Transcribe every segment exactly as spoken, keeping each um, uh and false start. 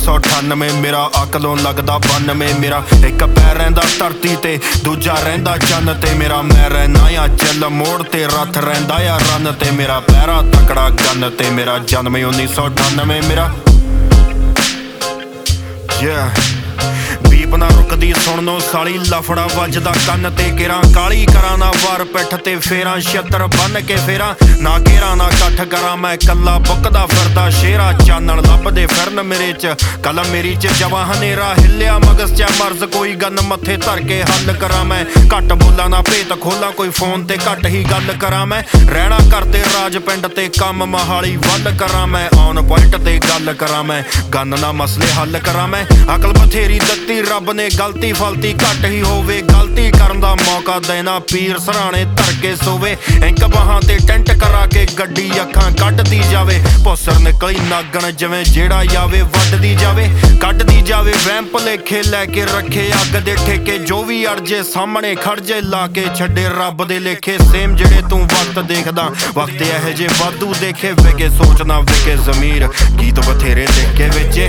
सौ अठानवे मेरा अकलों लगदा बानवे मेरा एक पैर रहिंदा धरती ते दूजा रहिंदा चन्न ते मेरा मैं रहना आ चिल मोड़ ते रथ रहिंदा आ रन ते मेरा पैरा तकड़ा गन ते मेरा जन्म उन्नीस सौ अठानवे मेरा yeah बीप ना रुकदी सुन लो साली लफड़ा वजदा कन्न ते केरा काली करा ना वार पिठ ते फेरा छत्तर बन के फेरा ना घेरा ना कट्ठ करा मैं कल्ला बुकदा फिरदा शेरा चानण लभदे फिरन मेरे च कल मेरी च जवा हनेरा हिलिया मगज च मर्ज कोई गन मथे धर के हल करा मैं घट बोला ना भेत खोला कोई फोन ते घट ही गल करा मैं रहना करते राज पिंड ते कम मोहाली वल करा मैं ऑन पॉइंट ते गल करा मैं गन ना मसले हल करा मैं अकल बथेरी दत्ती रब ने गलती फलती घट ही होवे गलती करन दा मौका देना पीर सराणे धर के सोवे इंक बाहां ते टेंट करा के गड्डी अखां कड्डदी जावे भुसर निकली नागण जिवें जेड़ा आवे वड्डदी जावे कड्डदी जावे वहम भुलेखे लैके रखे अग दे ठेके जो भी अड़जे सामने खड़ जे ला के छड्डे रब दे लेखे सेम जेड़े तू वक्त देखदा वक्त इहो जे वाधू देखे विके सोचना विके ज़मीर गीत बथेरे देख के विचे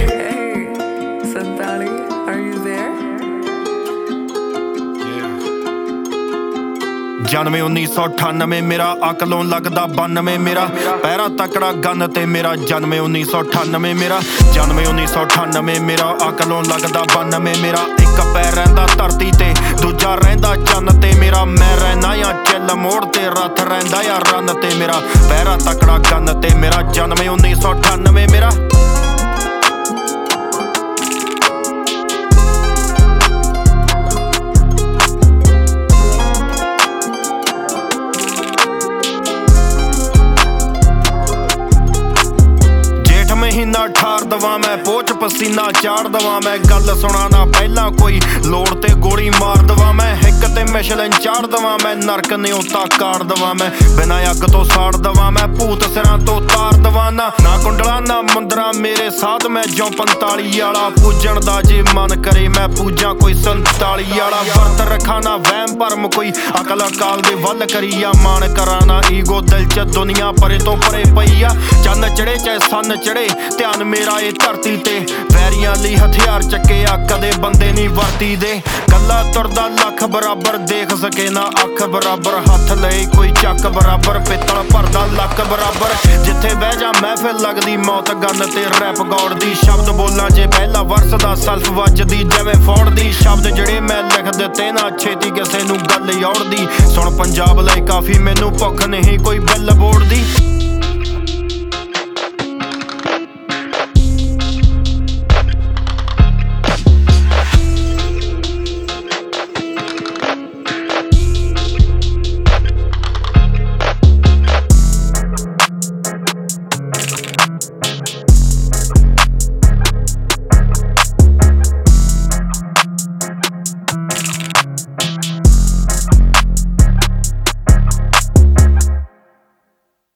जन्म उन्नीस सौ अठानवे मेरा अकलों लगदा बानवे मेरा पैरा तकड़ा गन ते मेरा जन्म उन्नीस सौ अठानवे मेरा जन्म उन्नीस सौ अठानवे मेरा अकलों लगदा बानवे मेरा एक पैर रहिंदा धरती ते दूजा रहिंदा चन्न ते मेरा मैं रहना आ चिल मोड़ ते रथ रहिंदा आ रन ते मेरा पैरा तकड़ा गन ते मेरा जन्म उन्नीस सौ अठानवे मेरा महीना ठार दवा मैं पोच पसीना चाड़ दवा मैं गल सुना ना पहला कोई लोड़ ते गोली मार दवा मैं हिक ते मिशलन चाड़ दवा मैं नरक न्योता काड़ दवा मैं बिना अग तो साड़ दवा मैं भूत सिरां तो तार दवा ना ना कुंडला ना मुंदरा मेरे साथ मैं जो पंताली आला पूजन दा जे मन करे मैं पूजा कोई संताली आला वर्त रखा ना वहम भरम कोई अकल अकाल दे वल करिया मान करा ना ईगो दिल च दुनिया परे तो परे पई आ चंद चढ़े चाहे सन चढ़े ध्यान मेरा ये धरती ते वैरियां लई हथियार चके आ कदे बंदे नहीं वरती दे कल्ला तुरदा लख बराबर देख सके ना अख बराबर हथ लए कोई चक बराबर पित्तल भरदा लक बराबर जिथे बह जा महफिल लगदी मौत गन ते रैप गौड़ दी शब्द बोलां जे पहला वर्स दा सल्फ वजदी जिवें फौड़ दी शब्द ਜਿਹੜੇ मैं लिख ਦਿੱਤੇ ना छेती किसे नूं गल औड़दी सुन पंजाब लई काफी मैनू भुख नहीं कोई बिल बोर्ड दी